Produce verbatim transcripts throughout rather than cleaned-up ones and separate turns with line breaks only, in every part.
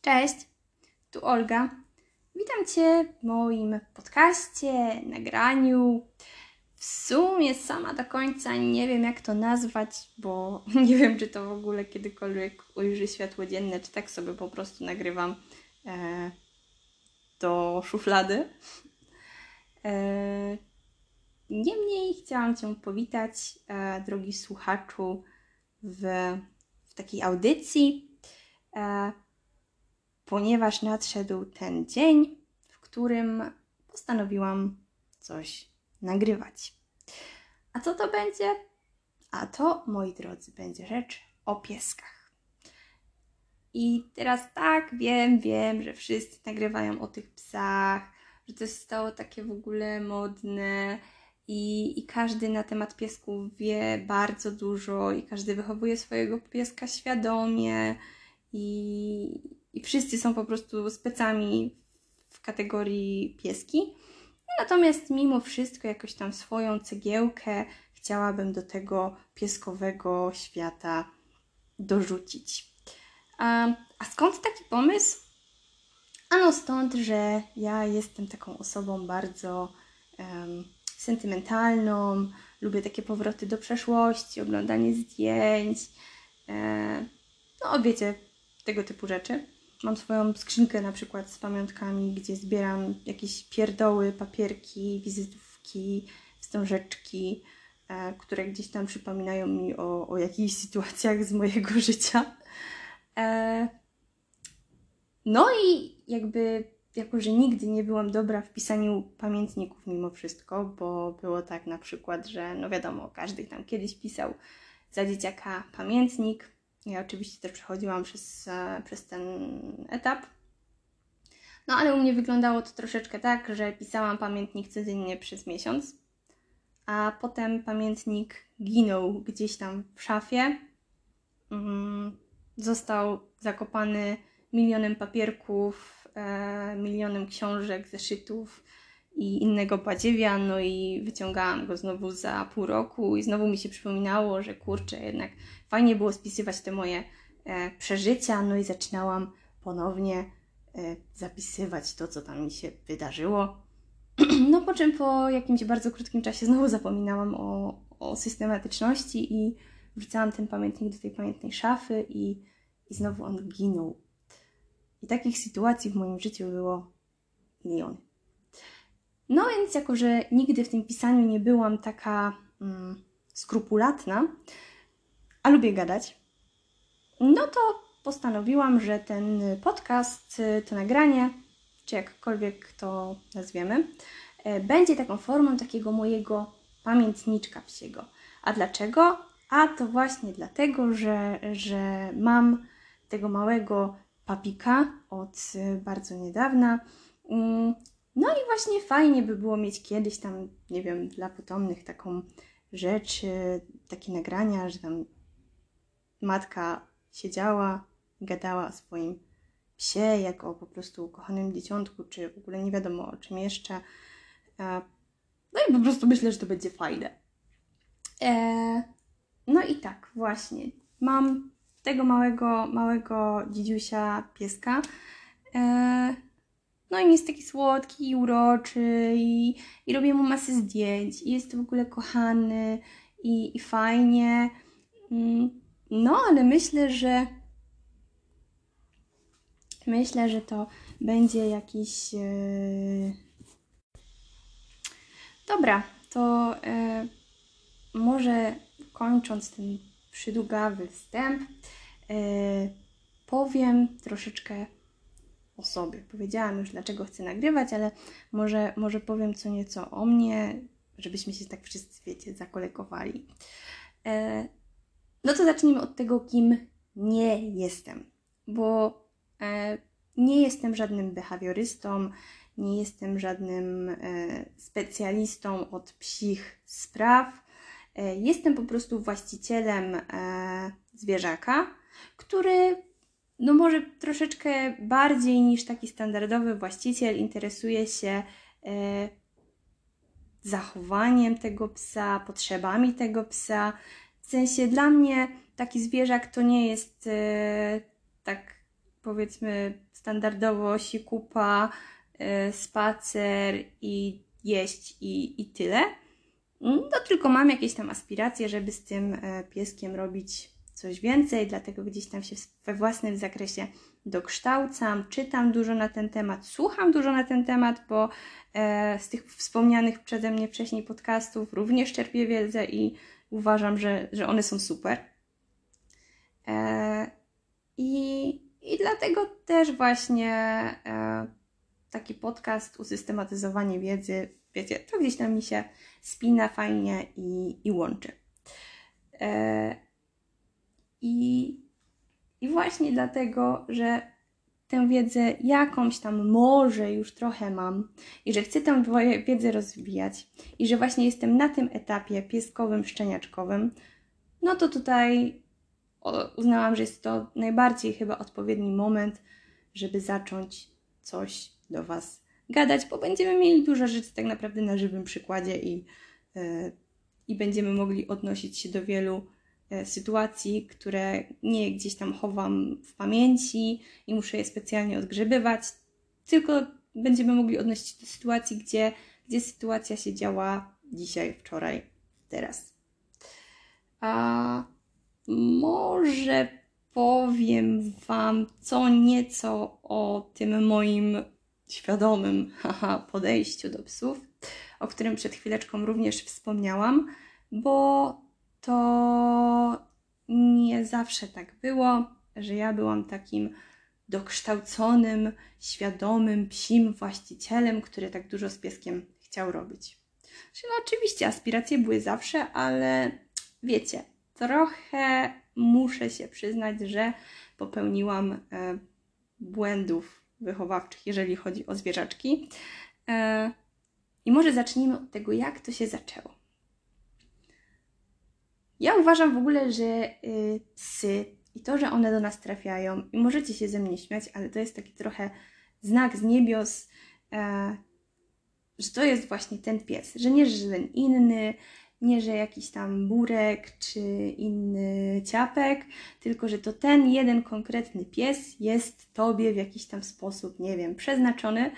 Cześć, tu Olga. Witam Cię w moim podcaście, nagraniu. W sumie sama do końca nie wiem, jak to nazwać, bo nie wiem, czy to w ogóle kiedykolwiek ujrzy światło dzienne, czy tak sobie po prostu nagrywam e, do szuflady. E, niemniej chciałam Cię powitać, e, drogi słuchaczu, w, w takiej audycji, e, ponieważ nadszedł ten dzień, w którym postanowiłam coś nagrywać. A co to będzie? A to, moi drodzy, będzie rzecz o pieskach. I teraz tak, wiem, wiem, że wszyscy nagrywają o tych psach, że to stało takie w ogóle modne i, i każdy na temat piesków wie bardzo dużo i każdy wychowuje swojego pieska świadomie i, i wszyscy są po prostu specami w kategorii pieski. Natomiast mimo wszystko jakoś tam swoją cegiełkę chciałabym do tego pieskowego świata dorzucić. A, a skąd taki pomysł? Ano stąd, że ja jestem taką osobą bardzo um, sentymentalną, lubię takie powroty do przeszłości, oglądanie zdjęć, e, no wiecie, tego typu rzeczy. Mam swoją skrzynkę na przykład z pamiątkami, gdzie zbieram jakieś pierdoły, papierki, wizytówki, wstążeczki, e, które gdzieś tam przypominają mi o, o jakichś sytuacjach z mojego życia. E, no i jakby, jako że nigdy nie byłam dobra w pisaniu pamiętników mimo wszystko, bo było tak na przykład, że no wiadomo, każdy tam kiedyś pisał za dzieciaka pamiętnik. Ja oczywiście też przechodziłam przez, przez ten etap. No ale u mnie wyglądało to troszeczkę tak, że pisałam pamiętnik codziennie przez miesiąc, a potem pamiętnik ginął gdzieś tam w szafie. Mm, został zakopany milionem papierków, e, milionem książek, zeszytów i innego badziewia, no i wyciągałam go znowu za pół roku i znowu mi się przypominało, że kurczę, jednak fajnie było spisywać te moje e, przeżycia, no i zaczynałam ponownie e, zapisywać to, co tam mi się wydarzyło. No po czym po jakimś bardzo krótkim czasie znowu zapominałam o, o systematyczności i wrzucałam ten pamiętnik do tej pamiętnej szafy i, i znowu on ginął. I takich sytuacji w moim życiu było miliony. No więc jako, że nigdy w tym pisaniu nie byłam taka mm, skrupulatna, a lubię gadać, no to postanowiłam, że ten podcast, to nagranie, czy jakkolwiek to nazwiemy, będzie taką formą takiego mojego pamiętniczka psiego. A dlaczego? A to właśnie dlatego, że, że mam tego małego papika od bardzo niedawna. No i właśnie fajnie by było mieć kiedyś tam, nie wiem, dla potomnych taką rzecz, takie nagrania, że tam matka siedziała, gadała o swoim psie, jako o po prostu ukochanym dzieciątku, czy w ogóle nie wiadomo o czym jeszcze. No i po prostu myślę, że to będzie fajne. No i tak, właśnie. Mam tego małego, małego dzidziusia pieska. No i jest taki słodki i uroczy i, i robię mu masę zdjęć i jest w ogóle kochany i, i fajnie. No, ale myślę, że myślę, że to będzie jakiś... Yy... Dobra, to yy, może kończąc ten przydługawy wstęp, yy, powiem troszeczkę o sobie. Powiedziałam już, dlaczego chcę nagrywać, ale może, może powiem co nieco o mnie, żebyśmy się tak wszyscy, wiecie, zakolekowali. Yy, no to zacznijmy od tego, kim nie jestem, bo yy, nie jestem żadnym behawiorystą, nie jestem żadnym e, specjalistą od psich spraw. E, jestem po prostu właścicielem e, zwierzaka, który no może troszeczkę bardziej niż taki standardowy właściciel interesuje się e, zachowaniem tego psa, potrzebami tego psa. W sensie dla mnie taki zwierzak to nie jest e, tak powiedzmy standardowo sikupa, yy, spacer i jeść i, i tyle. No tylko mam jakieś tam aspiracje, żeby z tym yy, pieskiem robić coś więcej, dlatego gdzieś tam się we własnym zakresie dokształcam, czytam dużo na ten temat, słucham dużo na ten temat, bo e, z tych wspomnianych przeze mnie wcześniej podcastów również czerpię wiedzę i uważam, że, że one są super. E, i, I dlatego też właśnie e, taki podcast, usystematyzowanie wiedzy, wiecie, to gdzieś tam mi się spina fajnie i, i łączy. E, I, I właśnie dlatego, że tę wiedzę jakąś tam może już trochę mam i że chcę tę wiedzę rozwijać i że właśnie jestem na tym etapie pieskowym, szczeniaczkowym, no to tutaj uznałam, że jest to najbardziej chyba odpowiedni moment, żeby zacząć coś do Was gadać, bo będziemy mieli dużo rzeczy tak naprawdę na żywym przykładzie i, yy, i będziemy mogli odnosić się do wielu sytuacji, które nie gdzieś tam chowam w pamięci i muszę je specjalnie odgrzebywać, tylko będziemy mogli odnosić się do sytuacji, gdzie, gdzie sytuacja się działa dzisiaj, wczoraj, teraz. A może powiem Wam co nieco o tym moim świadomym haha, podejściu do psów, o którym przed chwileczką również wspomniałam, bo to nie zawsze tak było, że ja byłam takim dokształconym, świadomym psim właścicielem, który tak dużo z pieskiem chciał robić. No oczywiście aspiracje były zawsze, ale wiecie, trochę muszę się przyznać, że popełniłam e, błędów wychowawczych, jeżeli chodzi o zwierzaczki. E, I może zacznijmy od tego, jak to się zaczęło. Ja uważam w ogóle, że y, psy i to, że one do nas trafiają, i możecie się ze mnie śmiać, ale to jest taki trochę znak z niebios, e, że to jest właśnie ten pies, że nie, że ten inny, nie, że jakiś tam burek czy inny ciapek, tylko że to ten jeden konkretny pies jest Tobie w jakiś tam sposób, nie wiem, przeznaczony.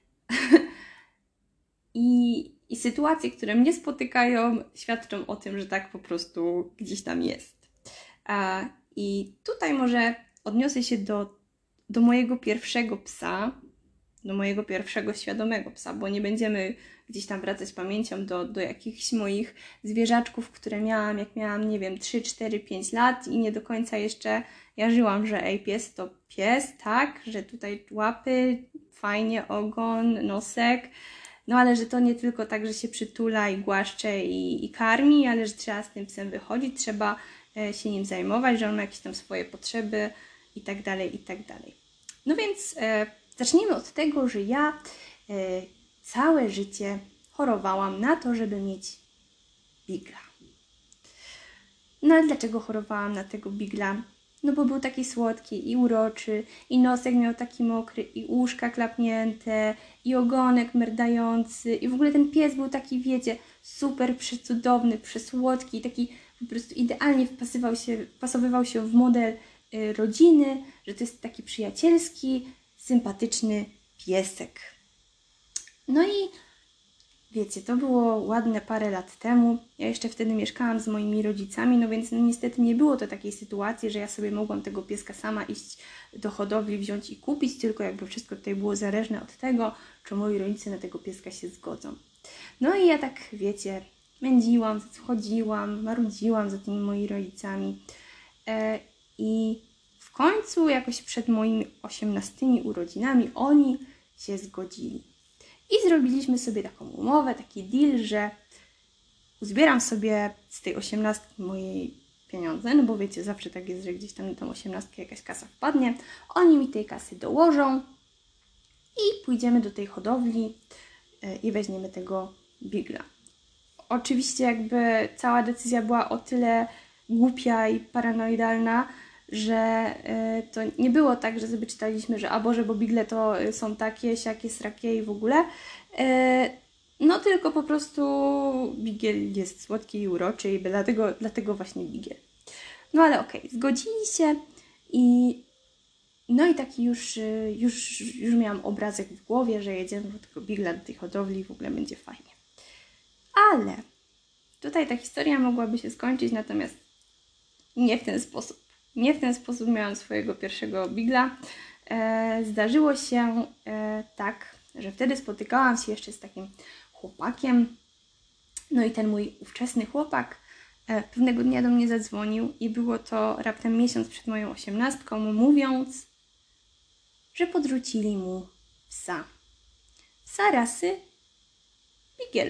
I I sytuacje, które mnie spotykają, świadczą o tym, że tak po prostu gdzieś tam jest. A, I tutaj może odniosę się do, do mojego pierwszego psa, do mojego pierwszego świadomego psa, bo nie będziemy gdzieś tam wracać pamięcią do, do jakichś moich zwierzaczków, które miałam, jak miałam, nie wiem, trzy, cztery, pięć lat i nie do końca jeszcze jarzyłam, że ej, pies to pies, tak, że tutaj łapy, fajnie, ogon, nosek. No ale że to nie tylko tak, że się przytula i głaszcze i, i karmi, ale że trzeba z tym psem wychodzić, trzeba e, się nim zajmować, że on ma jakieś tam swoje potrzeby i tak dalej, i tak dalej. No więc e, zacznijmy od tego, że ja e, całe życie chorowałam na to, żeby mieć bigla. No ale dlaczego chorowałam na tego bigla? No bo był taki słodki i uroczy, i nosek miał taki mokry, i uszka klapnięte, i ogonek merdający, i w ogóle ten pies był taki, wiecie, super przecudowny, przesłodki, taki po prostu idealnie wpasowywał się, wpasowywał się w model y, rodziny, że to jest taki przyjacielski, sympatyczny piesek. No i wiecie, to było ładne parę lat temu. Ja jeszcze wtedy mieszkałam z moimi rodzicami, no więc no niestety nie było to takiej sytuacji, że ja sobie mogłam tego pieska sama iść do hodowli, wziąć i kupić, tylko jakby wszystko tutaj było zależne od tego, czy moi rodzice na tego pieska się zgodzą. No i ja tak, wiecie, mędziłam, chodziłam, marudziłam za tymi moimi rodzicami e, i w końcu jakoś przed moimi osiemnastymi urodzinami oni się zgodzili. I zrobiliśmy sobie taką umowę, taki deal, że uzbieram sobie z tej osiemnastki mojej pieniądze, no bo wiecie, zawsze tak jest, że gdzieś tam na tą osiemnastkę jakaś kasa wpadnie. Oni mi tej kasy dołożą i pójdziemy do tej hodowli i weźmiemy tego bigla. Oczywiście jakby cała decyzja była o tyle głupia i paranoidalna, że y, to nie było tak, że sobie czytaliśmy, że a Boże, bo bigle to są takie, siakie, srakie i w ogóle. Y, no tylko po prostu bigiel jest słodki i uroczy i dlatego, dlatego właśnie bigiel. No ale okej, okay, zgodzili się i No i taki już, już, już miałam obrazek w głowie, że jedziemy do tego bigla, do tej hodowli i w ogóle będzie fajnie. Ale tutaj ta historia mogłaby się skończyć, natomiast nie w ten sposób. Nie w ten sposób miałam swojego pierwszego bigla. E, zdarzyło się e, tak, że wtedy spotykałam się jeszcze z takim chłopakiem. No i ten mój ówczesny chłopak e, pewnego dnia do mnie zadzwonił i było to raptem miesiąc przed moją osiemnastką, mówiąc, że podrzucili mu psa. Psa rasy bigiel.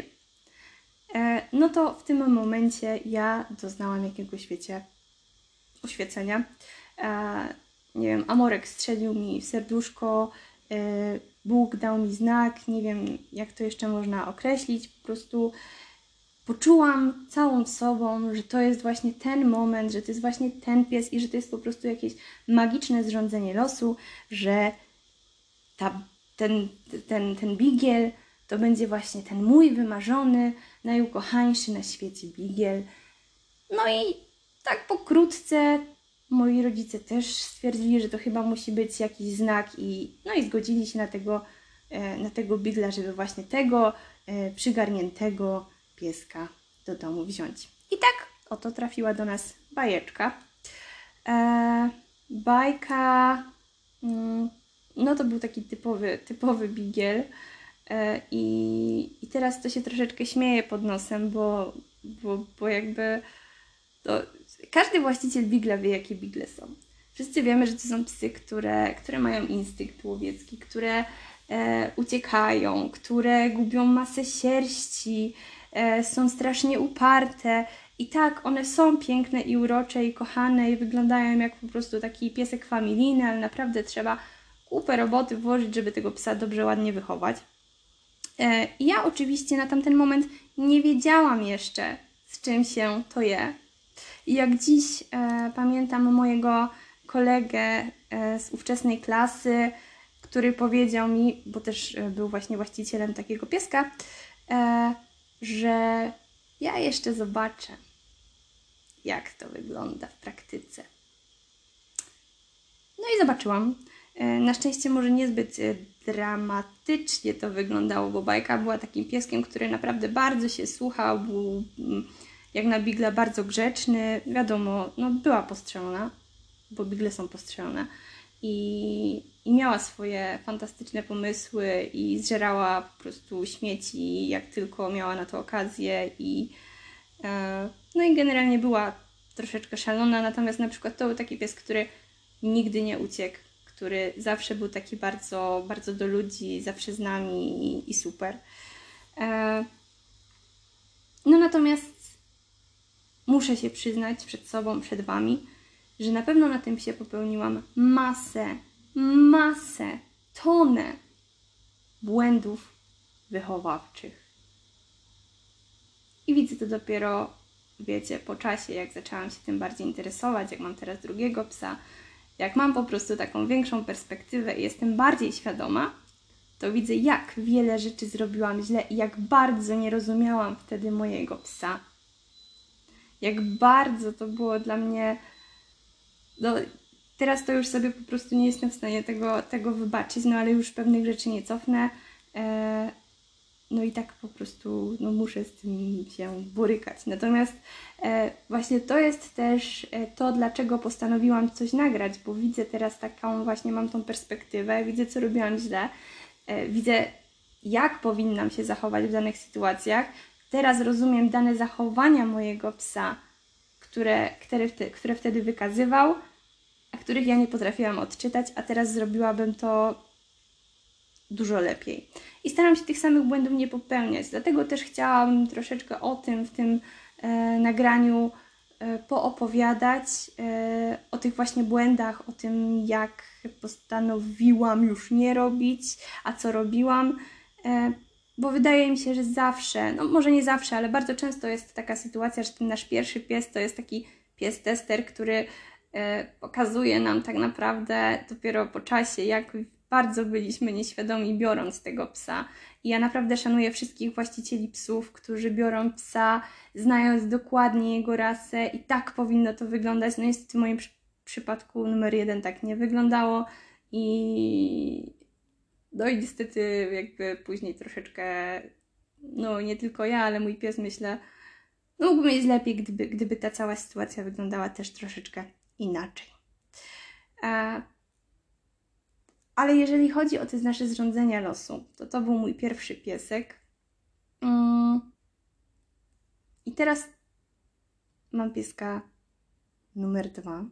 E, no to w tym momencie ja doznałam jakiegoś, wiecie, oświecenia. E, nie wiem, Amorek strzelił mi w serduszko, e, Bóg dał mi znak, nie wiem jak to jeszcze można określić, po prostu poczułam całą sobą, że to jest właśnie ten moment, że to jest właśnie ten pies i że to jest po prostu jakieś magiczne zrządzenie losu, że ta, ten, ten, ten bigiel to będzie właśnie ten mój wymarzony, najukochańszy na świecie bigiel. No i tak pokrótce moi rodzice też stwierdzili, że to chyba musi być jakiś znak i no i zgodzili się na tego, na tego bigla, żeby właśnie tego przygarniętego pieska do domu wziąć. I tak oto trafiła do nas bajeczka. E, bajka, mm, no to był taki typowy, typowy bigiel e, i, i teraz to się troszeczkę śmieje pod nosem, bo, bo, bo jakby to każdy właściciel bigla wie, jakie bigle są. Wszyscy wiemy, że to są psy, które, które mają instynkt łowiecki, które e, uciekają, które gubią masę sierści, e, są strasznie uparte. I tak, one są piękne i urocze i kochane i wyglądają jak po prostu taki piesek familijny, ale naprawdę trzeba kupę roboty włożyć, żeby tego psa dobrze, ładnie wychować. E, ja oczywiście na tamten moment nie wiedziałam jeszcze, z czym się to je. I jak dziś e, pamiętam mojego kolegę e, z ówczesnej klasy, który powiedział mi, bo też e, był właśnie właścicielem takiego pieska, e, że ja jeszcze zobaczę, jak to wygląda w praktyce. No i zobaczyłam. E, na szczęście może niezbyt e, dramatycznie to wyglądało, bo bajka była takim pieskiem, który naprawdę bardzo się słuchał, był mm, jak na bigla bardzo grzeczny. Wiadomo, no była postrzelona, bo bigle są postrzelone. I, I miała swoje fantastyczne pomysły i zżerała po prostu śmieci, jak tylko miała na to okazję. I, e, no i generalnie była troszeczkę szalona, natomiast na przykład to był taki pies, który nigdy nie uciekł, który zawsze był taki bardzo, bardzo do ludzi, zawsze z nami i, i super. E, no natomiast muszę się przyznać przed sobą, przed Wami, że na pewno na tym psie popełniłam masę, masę, tonę błędów wychowawczych. I widzę to dopiero, wiecie, po czasie, jak zaczęłam się tym bardziej interesować, jak mam teraz drugiego psa, jak mam po prostu taką większą perspektywę i jestem bardziej świadoma, to widzę, jak wiele rzeczy zrobiłam źle i jak bardzo nie rozumiałam wtedy mojego psa. Jak bardzo to było dla mnie... No, teraz to już sobie po prostu nie jestem w stanie tego, tego wybaczyć, no ale już pewnych rzeczy nie cofnę. E, no i tak po prostu no, muszę z tym się borykać. Natomiast e, właśnie to jest też e, to, dlaczego postanowiłam coś nagrać, bo widzę teraz taką właśnie, mam tą perspektywę, widzę, co robiłam źle, e, widzę, jak powinnam się zachować w danych sytuacjach. Teraz rozumiem dane zachowania mojego psa, które, które, wtedy, które wtedy wykazywał, a których ja nie potrafiłam odczytać, a teraz zrobiłabym to dużo lepiej. I staram się tych samych błędów nie popełniać, dlatego też chciałam troszeczkę o tym w tym e, nagraniu e, poopowiadać, e, o tych właśnie błędach, o tym, jak postanowiłam już nie robić, a co robiłam, e, bo wydaje mi się, że zawsze, no może nie zawsze, ale bardzo często jest taka sytuacja, że ten nasz pierwszy pies to jest taki pies tester, który e, pokazuje nam tak naprawdę dopiero po czasie, jak bardzo byliśmy nieświadomi biorąc tego psa. I ja naprawdę szanuję wszystkich właścicieli psów, którzy biorą psa, znając dokładnie jego rasę i tak powinno to wyglądać. No niestety w moim przy przypadku numer jeden tak nie wyglądało. I no i niestety jakby później troszeczkę, no nie tylko ja, ale mój pies, myślę, no mógłby mieć lepiej, gdyby, gdyby ta cała sytuacja wyglądała też troszeczkę inaczej. E, ale jeżeli chodzi o te nasze zrządzenia losu, to to był mój pierwszy piesek. Mm. I teraz mam pieska numer dwa.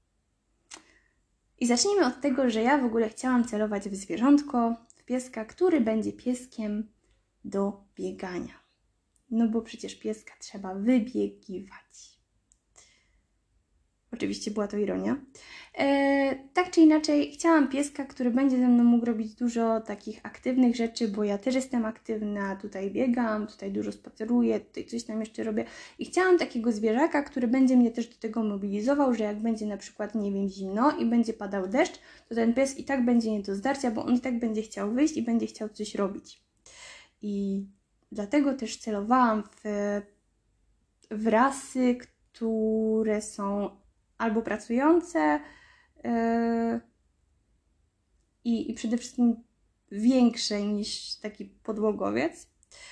I zacznijmy od tego, że ja w ogóle chciałam celować w zwierzątko, w pieska, który będzie pieskiem do biegania. No bo przecież pieska trzeba wybiegiwać. Oczywiście była to ironia. E, tak czy inaczej, chciałam pieska, który będzie ze mną mógł robić dużo takich aktywnych rzeczy, bo ja też jestem aktywna, tutaj biegam, tutaj dużo spaceruję, tutaj coś tam jeszcze robię. I chciałam takiego zwierzaka, który będzie mnie też do tego mobilizował, że jak będzie na przykład, nie wiem, zimno i będzie padał deszcz, to ten pies i tak będzie nie do zdarcia, bo on i tak będzie chciał wyjść i będzie chciał coś robić. I dlatego też celowałam w, w rasy, które są albo pracujące yy, i, i przede wszystkim większe niż taki podłogowiec.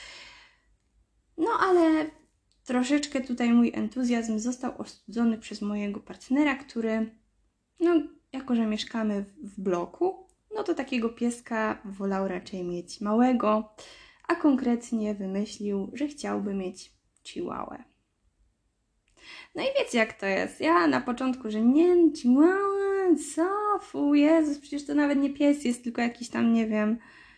No ale troszeczkę tutaj mój entuzjazm został ostudzony przez mojego partnera, który, no jako że mieszkamy w, w bloku, no to takiego pieska wolał raczej mieć małego, a konkretnie wymyślił, że chciałby mieć chihuahua. No i wiecie jak to jest. Ja na początku, że nie, chihuahua, co? Fu, Jezus, przecież to nawet nie pies jest, tylko jakiś tam, nie wiem,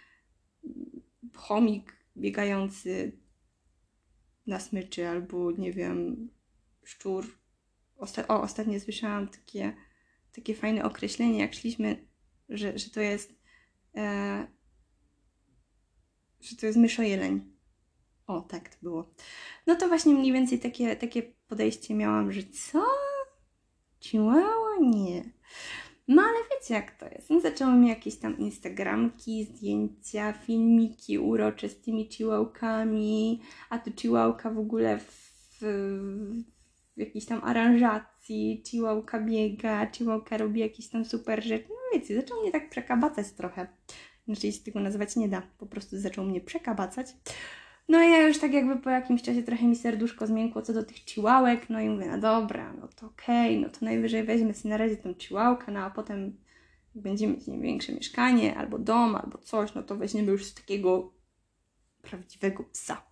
chomik biegający na smyczy albo, nie wiem, szczur. Osta- o, ostatnio słyszałam takie, takie fajne określenie, jak szliśmy, że, że to jest e, że to jest myszojeleń. O, tak to było. No to właśnie mniej więcej takie, takie podejście miałam, że co? Chihuahua? Nie. No ale wiecie jak to jest. No, zaczęły mi jakieś tam instagramki, zdjęcia, filmiki urocze z tymi chihuahukami, a tu chihuahua w ogóle w, w jakiejś tam aranżacji, chihuahua biega, chihuahua robi jakieś tam super rzeczy. No wiecie, zaczął mnie tak przekabacać trochę. Znaczy się tego nazywać nie da, po prostu zaczął mnie przekabacać. No i ja już tak jakby po jakimś czasie trochę mi serduszko zmiękło co do tych chihuahek, no i mówię, no dobra, no to okej, okay, no to najwyżej weźmie sobie na razie tą chihuahkę, no a potem jak będziemy mieć nie wiem, większe mieszkanie, albo dom, albo coś, no to weźmiemy już z takiego prawdziwego psa.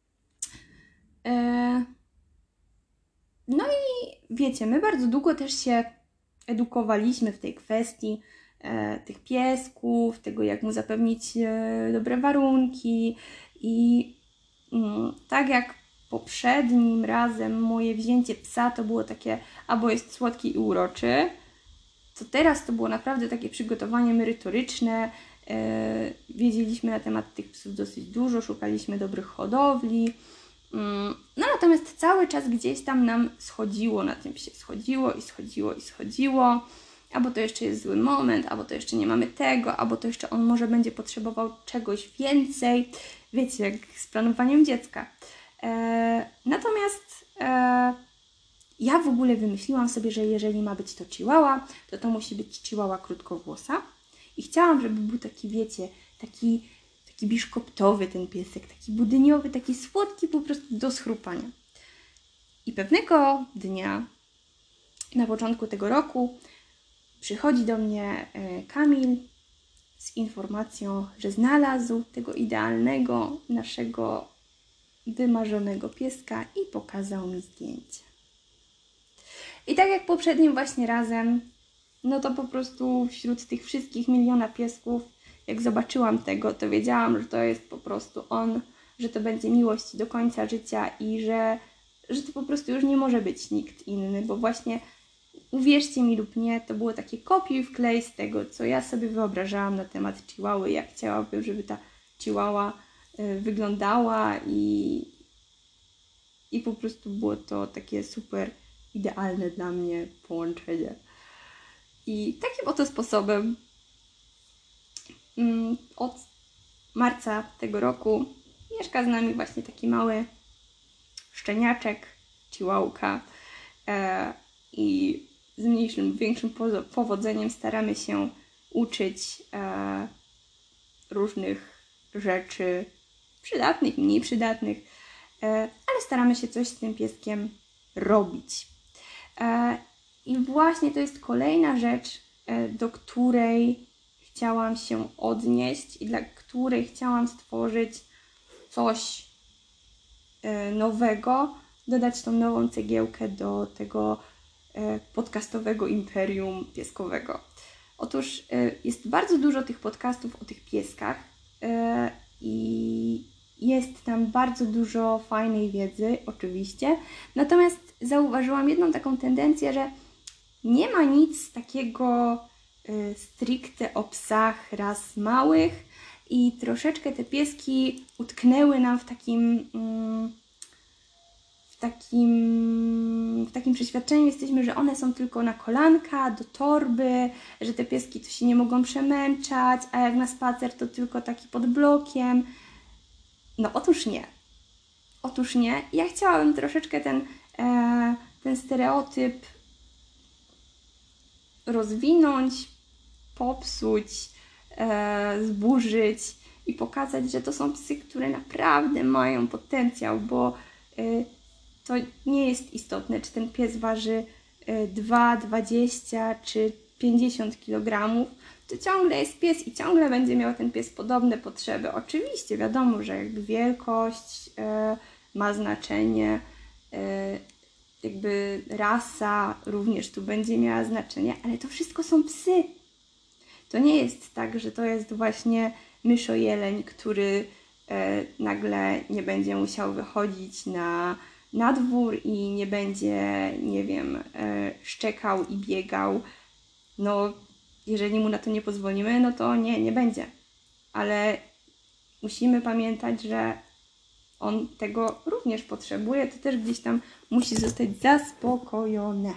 Eee... No i wiecie, my bardzo długo też się edukowaliśmy w tej kwestii e, tych piesków, tego jak mu zapewnić e, dobre warunki i tak jak poprzednim razem moje wzięcie psa to było takie, albo jest słodki i uroczy, to teraz to było naprawdę takie przygotowanie merytoryczne. Wiedzieliśmy na temat tych psów dosyć dużo, szukaliśmy dobrych hodowli. No natomiast cały czas gdzieś tam nam schodziło na tym psie, schodziło i schodziło i schodziło. Albo to jeszcze jest zły moment, albo to jeszcze nie mamy tego, albo to jeszcze on może będzie potrzebował czegoś więcej. Wiecie, jak z planowaniem dziecka. E, natomiast e, ja w ogóle wymyśliłam sobie, że jeżeli ma być to chihuahua, to to musi być chihuahua krótkowłosa. I chciałam, żeby był taki, wiecie, taki, taki biszkoptowy ten piesek, taki budyniowy, taki słodki po prostu do schrupania. I pewnego dnia, na początku tego roku, przychodzi do mnie Kamil z informacją, że znalazł tego idealnego, naszego wymarzonego pieska i pokazał mi zdjęcie. I tak jak poprzednim właśnie razem, no to po prostu wśród tych wszystkich miliona piesków, jak zobaczyłam tego, to wiedziałam, że to jest po prostu on, że to będzie miłość do końca życia i że, że to po prostu już nie może być nikt inny, bo właśnie uwierzcie mi lub nie, to było takie kopiuj wklej z tego, co ja sobie wyobrażałam na temat chihuahui, jak chciałabym, żeby ta chihuahua y, wyglądała i, i po prostu było to takie super idealne dla mnie połączenie. I takim oto sposobem mm, od marca tego roku mieszka z nami właśnie taki mały szczeniaczek, chihuahua e, i z mniejszym, większym powodzeniem staramy się uczyć e, różnych rzeczy przydatnych, mniej przydatnych, e, ale staramy się coś z tym pieskiem robić. E, I właśnie to jest kolejna rzecz, e, do której chciałam się odnieść i dla której chciałam stworzyć coś e, nowego, dodać tą nową cegiełkę do tego e, podcastowego imperium pieskowego. Otóż e, jest bardzo dużo tych podcastów o tych pieskach e, i jest tam bardzo dużo fajnej wiedzy, oczywiście. Natomiast zauważyłam jedną taką tendencję, że nie ma nic takiego y, stricte o psach ras małych i troszeczkę te pieski utknęły nam w takim, mm, w takim, w takim przeświadczeniu jesteśmy, że one są tylko na kolanka, do torby, że te pieski to się nie mogą przemęczać, a jak na spacer to tylko taki pod blokiem. No otóż nie. Otóż nie. Ja chciałabym troszeczkę ten, e, ten stereotyp rozwinąć, popsuć, e, zburzyć i pokazać, że to są psy, które naprawdę mają potencjał, bo e, to nie jest istotne, czy ten pies waży e, dwa, dwadzieścia czy pięćdziesiąt kilogramów, to ciągle jest pies i ciągle będzie miał ten pies podobne potrzeby. Oczywiście wiadomo, że jakby wielkość e, ma znaczenie, e, jakby rasa również tu będzie miała znaczenie, ale to wszystko są psy. To nie jest tak, że to jest właśnie myszojeleń, który e, nagle nie będzie musiał wychodzić na, na dwór i nie będzie, nie wiem, e, szczekał i biegał. No, jeżeli mu na to nie pozwolimy, no to nie, nie będzie. Ale musimy pamiętać, że on tego również potrzebuje, to też gdzieś tam musi zostać zaspokojone.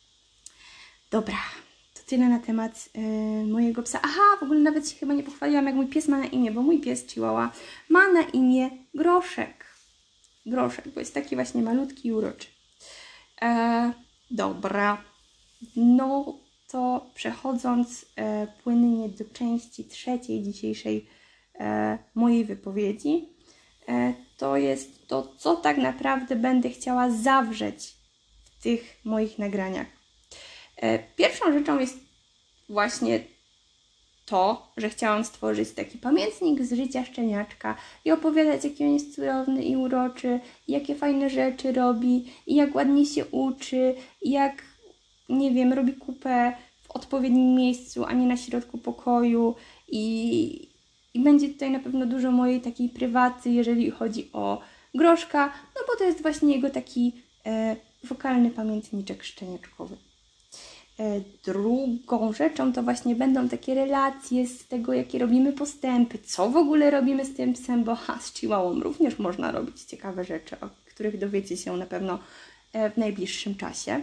Dobra, to tyle na temat yy, mojego psa. Aha, w ogóle nawet się chyba nie pochwaliłam, jak mój pies ma na imię, bo mój pies Chihuahua ma na imię Groszek. Groszek, bo jest taki właśnie malutki i uroczy. E, dobra, no to przechodząc e, płynnie do części trzeciej dzisiejszej e, mojej wypowiedzi, e, to jest to, co tak naprawdę będę chciała zawrzeć w tych moich nagraniach. E, pierwszą rzeczą jest właśnie to, że chciałam stworzyć taki pamiętnik z życia szczeniaczka i opowiadać, jaki on jest cudowny i uroczy, i jakie fajne rzeczy robi, i jak ładnie się uczy, i jak, nie wiem, robi kupę w odpowiednim miejscu, a nie na środku pokoju. I, i będzie tutaj na pewno dużo mojej takiej prywaty, jeżeli chodzi o Groszka, no bo to jest właśnie jego taki e, wokalny pamiętniczek szczeniaczkowy. Drugą rzeczą to właśnie będą takie relacje z tego, jakie robimy postępy, co w ogóle robimy z tym psem, bo ha, z Chihuahuą również można robić ciekawe rzeczy, o których dowiecie się na pewno w najbliższym czasie.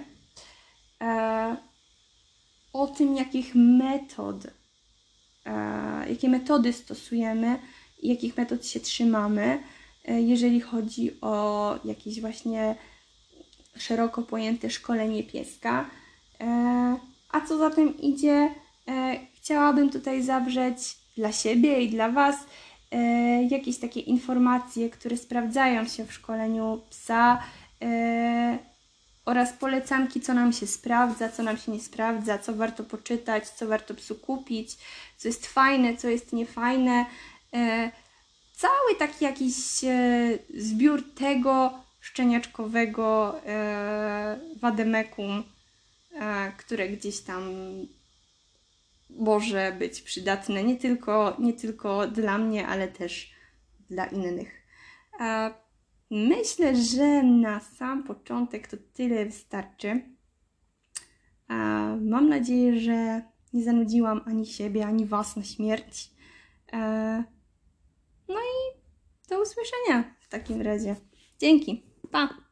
O tym, jakich metod, jakie metody stosujemy i jakich metod się trzymamy, jeżeli chodzi o jakieś właśnie szeroko pojęte szkolenie pieska. A co za tym idzie, chciałabym tutaj zawrzeć dla siebie i dla Was jakieś takie informacje, które sprawdzają się w szkoleniu psa oraz polecanki, co nam się sprawdza, co nam się nie sprawdza, co warto poczytać, co warto psu kupić, co jest fajne, co jest niefajne. Cały taki jakiś zbiór tego szczeniaczkowego wademekum, które gdzieś tam może być przydatne nie tylko, nie tylko dla mnie, ale też dla innych. Myślę, że na sam początek to tyle wystarczy. Mam nadzieję, że nie zanudziłam ani siebie, ani Was na śmierć. No i do usłyszenia w takim razie. Dzięki. Pa!